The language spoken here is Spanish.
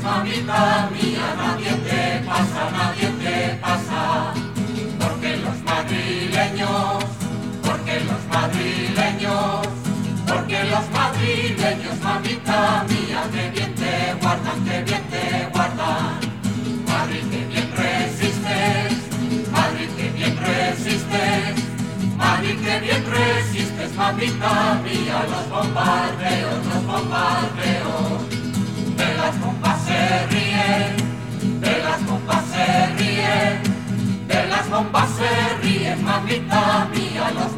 mamita mía, nadie te pasa, porque los madrileños, mamita mía, que bien te guardan, Madrid que bien resistes, Madrid que bien resistes, mamita mía, los bombardeos, de las bombas se ríen, mamita mía, los